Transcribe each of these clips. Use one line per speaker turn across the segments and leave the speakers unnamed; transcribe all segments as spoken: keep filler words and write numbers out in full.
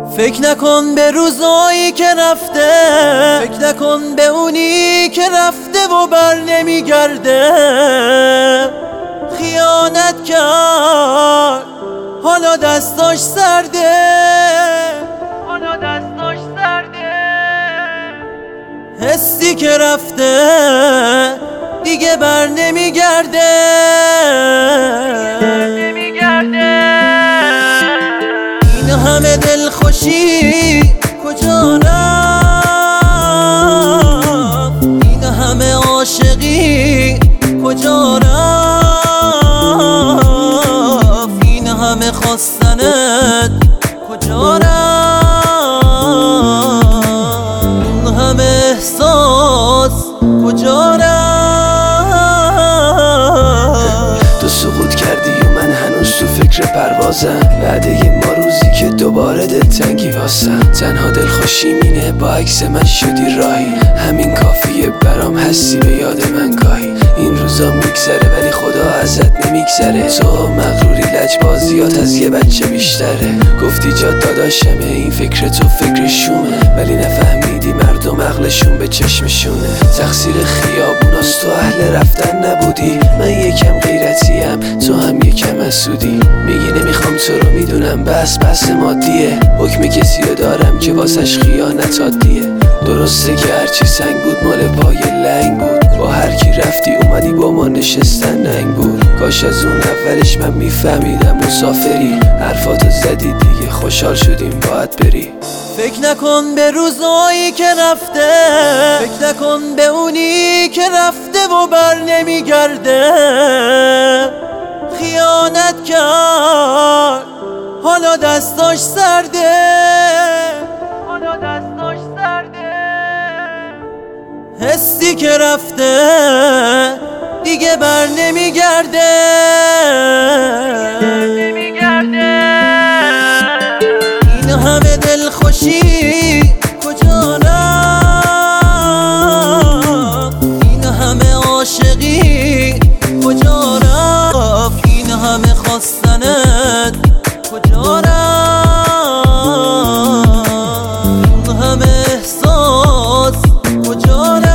فکر نکن به روزایی که رفته، فکر نکن به اونی که رفته و بر نمیگرده. خیانت کرد حالا دستاش سرده، حالا دستاش سرده. حسی که رفته دیگه بر نمیگرده. این همه دلخوشی کجا رفت؟ این همه عاشقی کجا رفت؟ این همه خواستنت کجا رفت؟ این همه احساس کجا رفت؟
تو سقوط کردی و من هنوز تو فکر پروازم، بعد یه ما روزی که دوباره دلتنگی واسم. تنها دلخوشی مینه با عکس من شدی راهی، همین کافیه برام هستی به یاد من گاهی. این روزا میگذره ولی خدا ازت نمیگذره، تو مغروری لجبازیات از یه بچه بیشتره. گفتی جا داداشمه این فکر تو فکر شومه، ولی نفهمیدی مردم عقلشون به چشمشونه. تقصیر خیابوناست تو اهل رفتن نبودی، من یکم غیرتیم تو هم یکم حسودی. میگی نمیخوام تو رو میدونم بس بس مادیه، حکم کسی رو دارم که واسش خیانت عادیه. درسته که هرچی سنگ بود مال پای لنگ بود، با هر کی رفتی اومدی با ما نشستن ننگ بود. کاش از اون اولش من میفهمیدم مسافری، حرفاتو زدی دیگه خوشحال شدیم باید بری.
فکر نکن به روزایی که رفته، فکر نکن به اونی که رفته و بر نمیگرده. خیانت کرد حالا دستاش سرده، حالا دستاش سرده. حسی که رفته دیگه بر نمیگرده. این همه دلخوشی کجا رفت؟ این همه عاشقی کجا رفت؟ این همه خواستنت کجا رفت؟ این همه احساس کجا رفت؟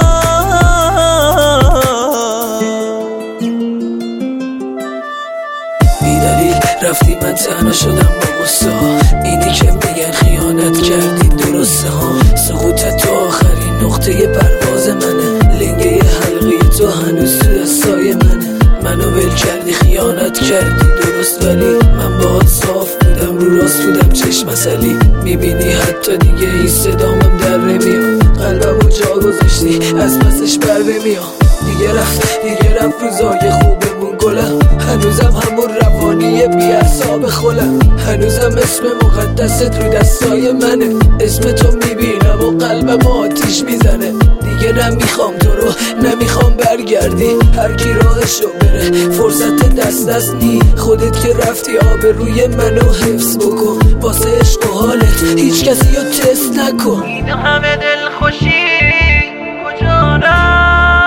بی دلیل رفتی من تنها شدم با غصه ها، اینی که میگن خیانت کردی درسته ها. سقوطت تو آخرین نقطه پرواز منه، لنگه حلقی تو هنوز تو دستای منه. منو ول کردی خیانت کردی درست، ولی من باهات صاف بودم رو راست بودم چشم اصلی. میبینی حتی دیگه این صدامم در نمیاد، قلبمو جا گذاشتی از پسش بر نمیام. دیگه رفت دیگه رفت روزای خوبمون گلم، هنوزم همون روانیه بی اعصاب خولم. هنوزم اسم مقدست رو دستای منه، اسم تو میبینم و قلبم آتیش میزنه. دیگه نمیخوام تو رو نمیخوام برگردی، هر کی راهشو بره فرصت دست دست نی. خودت که رفتی آبروی منو حفظ بکن، واسه عشق و حالت هیچ کسی رو تست نکن.
این همه دلخوشی کجا رفت؟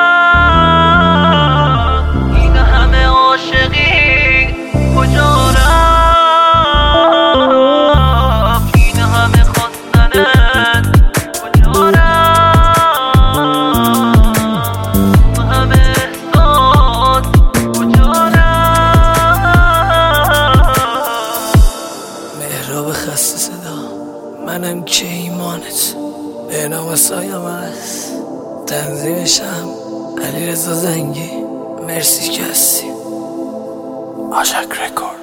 این همه عاشقی کجا رفت؟ این همه خواستنت کجا رفت؟ این همه احساس کجا رفت؟
مهراب خسته صدا، منم که ایمانت به نام سایم است. تنظیمشم علیرضا زنگی. مرسی که هستی. آشک رکورد.